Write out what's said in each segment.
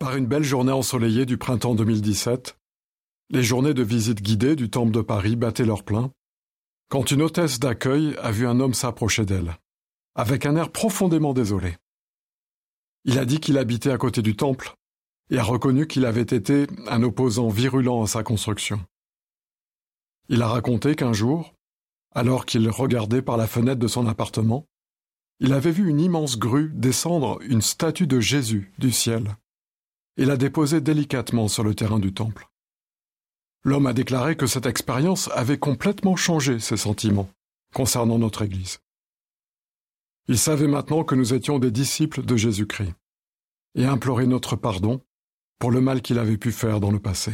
Par une belle journée ensoleillée du printemps 2017, les journées de visite guidée du Temple de Paris battaient leur plein, quand une hôtesse d'accueil a vu un homme s'approcher d'elle, avec un air profondément désolé. Il a dit qu'il habitait à côté du temple et a reconnu qu'il avait été un opposant virulent à sa construction. Il a raconté qu'un jour, alors qu'il regardait par la fenêtre de son appartement, il avait vu une immense grue descendre une statue de Jésus du ciel et la déposer délicatement sur le terrain du temple. L'homme a déclaré que cette expérience avait complètement changé ses sentiments concernant notre Église. Il savait maintenant que nous étions des disciples de Jésus-Christ et implorait notre pardon pour le mal qu'il avait pu faire dans le passé.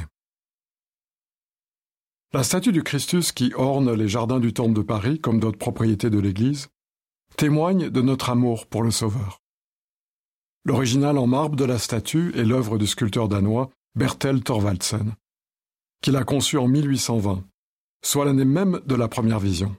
La statue du Christus qui orne les jardins du Temple de Paris, comme d'autres propriétés de l'Église, témoigne de notre amour pour le Sauveur. L'original en marbre de la statue est l'œuvre du sculpteur danois Bertel Thorvaldsen, qu'il a conçu en 1820, soit l'année même de la première vision.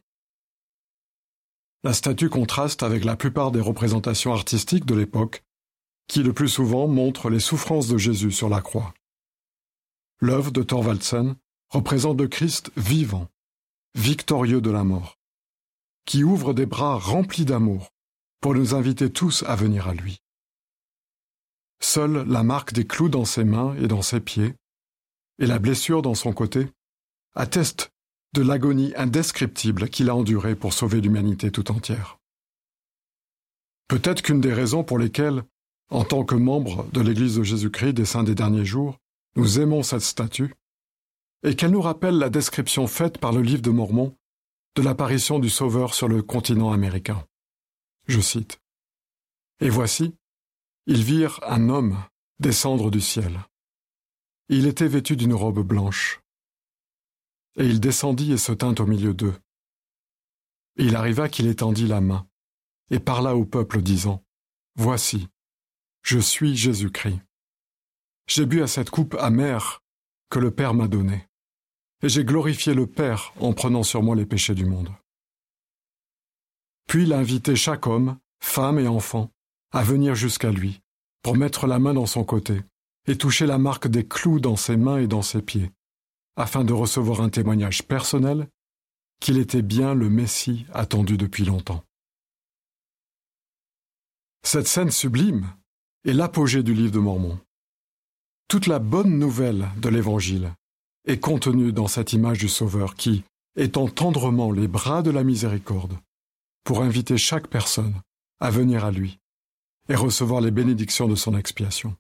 La statue contraste avec la plupart des représentations artistiques de l'époque, qui le plus souvent montrent les souffrances de Jésus sur la croix. L'œuvre de Thorvaldsen représente le Christ vivant, victorieux de la mort, qui ouvre des bras remplis d'amour pour nous inviter tous à venir à lui. Seule la marque des clous dans ses mains et dans ses pieds, et la blessure dans son côté, attestent de l'agonie indescriptible qu'il a endurée pour sauver l'humanité tout entière. Peut-être qu'une des raisons pour lesquelles, en tant que membres de l'Église de Jésus-Christ des Saints des derniers jours, nous aimons cette statue, et qu'elle nous rappelle la description faite par le livre de Mormon de l'apparition du Sauveur sur le continent américain. Je cite : « Et voici, ils virent un homme descendre du ciel. Il était vêtu d'une robe blanche. Et il descendit et se tint au milieu d'eux. Et il arriva qu'il étendit la main et parla au peuple disant : Voici, je suis Jésus-Christ. J'ai bu à cette coupe amère que le Père m'a donnée. Et j'ai glorifié le Père en prenant sur moi les péchés du monde. Puis il a invité chaque homme, femme et enfant à venir jusqu'à lui pour mettre la main dans son côté et toucher la marque des clous dans ses mains et dans ses pieds, afin de recevoir un témoignage personnel qu'il était bien le Messie attendu depuis longtemps. Cette scène sublime est l'apogée du livre de Mormon. Toute la bonne nouvelle de l'Évangile est contenue dans cette image du Sauveur qui étend tendrement les bras de la miséricorde pour inviter chaque personne à venir à lui et recevoir les bénédictions de son expiation.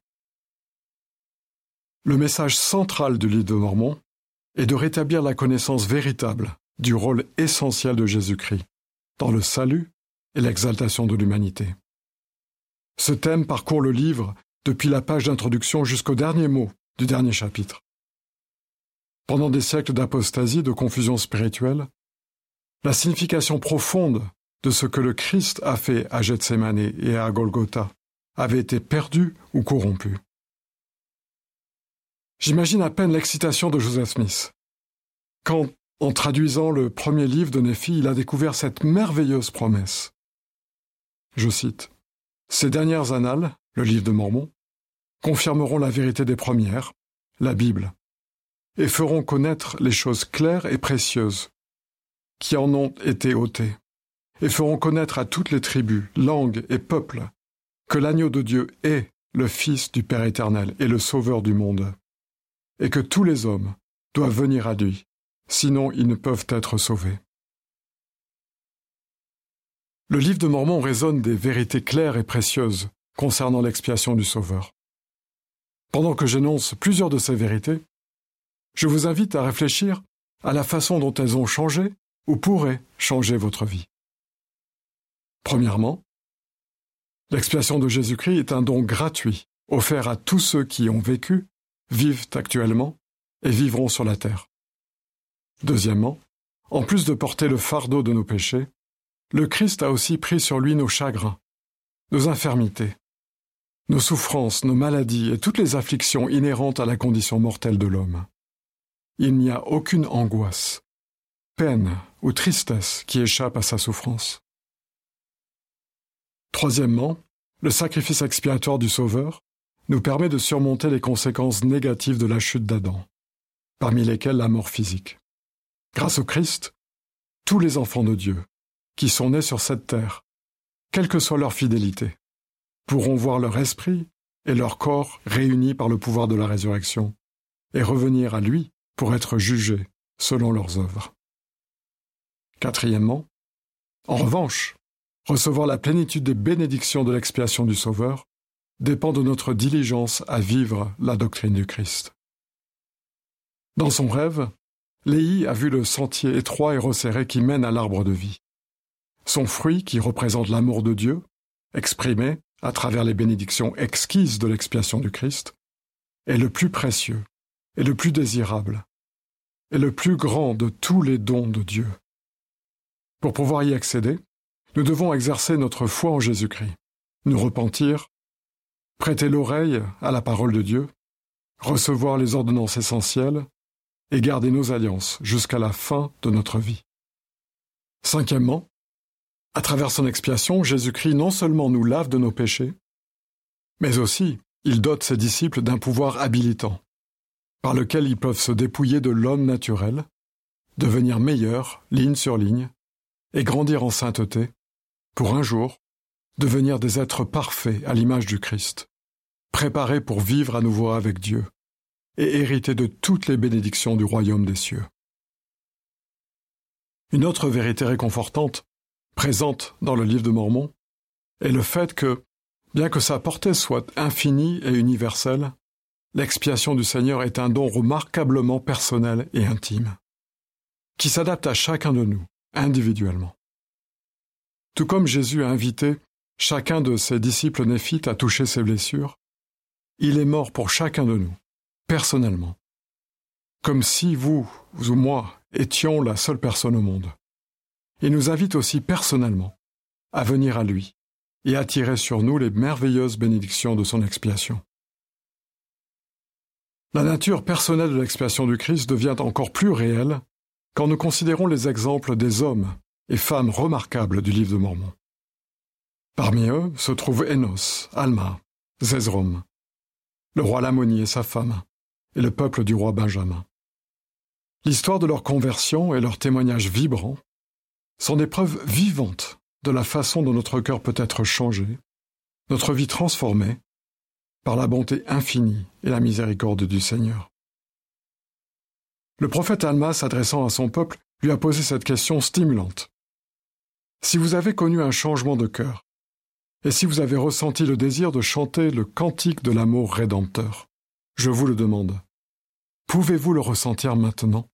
Le message central du livre de Mormon est de rétablir la connaissance véritable du rôle essentiel de Jésus-Christ dans le salut et l'exaltation de l'humanité. Ce thème parcourt le livre depuis la page d'introduction jusqu'au dernier mot du dernier chapitre. Pendant des siècles d'apostasie, de confusion spirituelle, la signification profonde de ce que le Christ a fait à Gethsémane et à Golgotha avait été perdue ou corrompue. J'imagine à peine l'excitation de Joseph Smith, quand, en traduisant le premier livre de Néphi, il a découvert cette merveilleuse promesse. Je cite : « Ces dernières annales, le livre de Mormon, confirmeront la vérité des premières, la Bible, et feront connaître les choses claires et précieuses qui en ont été ôtées, et feront connaître à toutes les tribus, langues et peuples que l'agneau de Dieu est le Fils du Père éternel et le Sauveur du monde, et que tous les hommes doivent venir à lui, sinon ils ne peuvent être sauvés. » Le livre de Mormon résonne des vérités claires et précieuses concernant l'expiation du Sauveur. Pendant que j'énonce plusieurs de ces vérités, je vous invite à réfléchir à la façon dont elles ont changé ou pourraient changer votre vie. Premièrement, l'expiation de Jésus-Christ est un don gratuit offert à tous ceux qui ont vécu, vivent actuellement et vivront sur la terre. Deuxièmement, en plus de porter le fardeau de nos péchés, le Christ a aussi pris sur lui nos chagrins, nos infirmités, nos souffrances, nos maladies et toutes les afflictions inhérentes à la condition mortelle de l'homme. Il n'y a aucune angoisse, peine ou tristesse qui échappe à sa souffrance. Troisièmement, le sacrifice expiatoire du Sauveur nous permet de surmonter les conséquences négatives de la chute d'Adam, parmi lesquelles la mort physique. Grâce au Christ, tous les enfants de Dieu qui sont nés sur cette terre, quelle que soit leur fidélité, pourront voir leur esprit et leur corps réunis par le pouvoir de la résurrection et revenir à lui pour être jugés selon leurs œuvres. Quatrièmement, en revanche, recevoir la plénitude des bénédictions de l'expiation du Sauveur dépend de notre diligence à vivre la doctrine du Christ. Dans son rêve, Léhi a vu le sentier étroit et resserré qui mène à l'arbre de vie. Son fruit, qui représente l'amour de Dieu, exprimé à travers les bénédictions exquises de l'expiation du Christ, est le plus précieux et le plus désirable et le plus grand de tous les dons de Dieu. Pour pouvoir y accéder, nous devons exercer notre foi en Jésus-Christ, nous repentir, prêter l'oreille à la parole de Dieu, recevoir les ordonnances essentielles et garder nos alliances jusqu'à la fin de notre vie. Cinquièmement, à travers son expiation, Jésus-Christ non seulement nous lave de nos péchés, mais aussi il dote ses disciples d'un pouvoir habilitant, par lequel ils peuvent se dépouiller de l'homme naturel, devenir meilleurs, ligne sur ligne, et grandir en sainteté, pour un jour devenir des êtres parfaits à l'image du Christ, préparés pour vivre à nouveau avec Dieu et hériter de toutes les bénédictions du royaume des cieux. Une autre vérité réconfortante, présente dans le livre de Mormon, est le fait que, bien que sa portée soit infinie et universelle, l'expiation du Seigneur est un don remarquablement personnel et intime, qui s'adapte à chacun de nous, individuellement. Tout comme Jésus a invité chacun de ses disciples néphites à toucher ses blessures, il est mort pour chacun de nous, personnellement, comme si vous ou moi étions la seule personne au monde. Il nous invite aussi personnellement à venir à lui et à tirer sur nous les merveilleuses bénédictions de son expiation. La nature personnelle de l'expiation du Christ devient encore plus réelle quand nous considérons les exemples des hommes et femmes remarquables du livre de Mormon. Parmi eux se trouvent Énos, Alma, Zézrom, le roi Lamoni et sa femme, et le peuple du roi Benjamin. L'histoire de leur conversion et leurs témoignages vibrants sont des preuves vivantes de la façon dont notre cœur peut être changé, notre vie transformée, par la bonté infinie et la miséricorde du Seigneur. Le prophète Alma, s'adressant à son peuple, lui a posé cette question stimulante. Si vous avez connu un changement de cœur, et si vous avez ressenti le désir de chanter le cantique de l'amour rédempteur, je vous le demande, pouvez-vous le ressentir maintenant?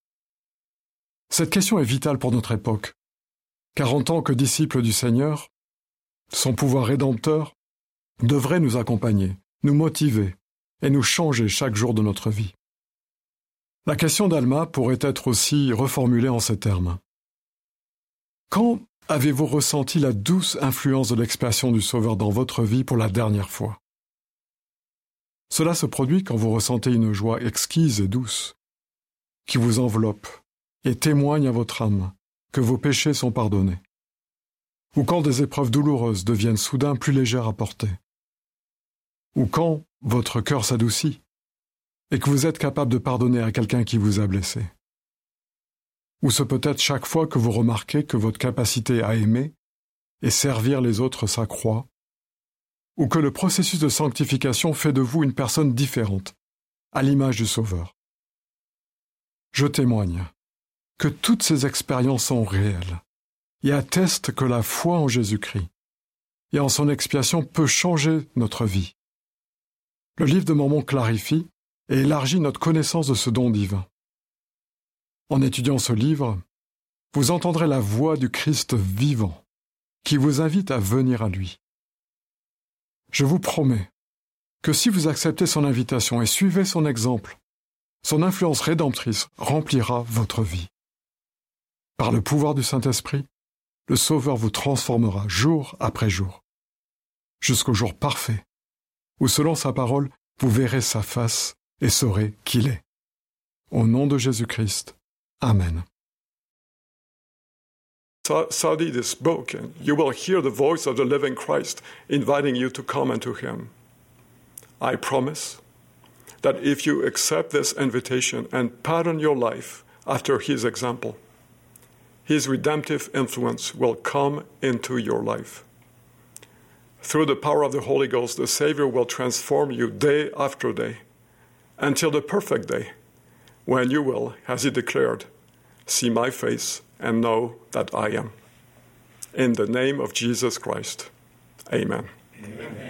Cette question est vitale pour notre époque, car en tant que disciples du Seigneur, son pouvoir rédempteur devrait nous accompagner, nous motiver et nous changer chaque jour de notre vie. La question d'Alma pourrait être aussi reformulée en ces termes. Quand avez-vous ressenti la douce influence de l'expiation du Sauveur dans votre vie pour la dernière fois? Cela se produit quand vous ressentez une joie exquise et douce, qui vous enveloppe et témoigne à votre âme que vos péchés sont pardonnés, ou quand des épreuves douloureuses deviennent soudain plus légères à porter, ou quand votre cœur s'adoucit et que vous êtes capable de pardonner à quelqu'un qui vous a blessé. Ou ce peut être chaque fois que vous remarquez que votre capacité à aimer et servir les autres s'accroît, ou que le processus de sanctification fait de vous une personne différente, à l'image du Sauveur. Je témoigne que toutes ces expériences sont réelles et attestent que la foi en Jésus-Christ et en son expiation peut changer notre vie. Le livre de Mormon clarifie et élargit notre connaissance de ce don divin. En étudiant ce livre, vous entendrez la voix du Christ vivant qui vous invite à venir à lui. Je vous promets que si vous acceptez son invitation et suivez son exemple, son influence rédemptrice remplira votre vie. Par le pouvoir du Saint-Esprit, le Sauveur vous transformera jour après jour, jusqu'au jour parfait, où selon sa parole, vous verrez sa face et saurez qu'il est. Au nom de Jésus-Christ, Amen. Study this book, and you will hear the voice of the living Christ inviting you to come unto him. I promise that if you accept this invitation and pattern your life after his example, his redemptive influence will come into your life. Through the power of the Holy Ghost, the Savior will transform you day after day until the perfect day when you will, as he declared, see my face and know that I am. In the name of Jesus Christ, amen. Amen.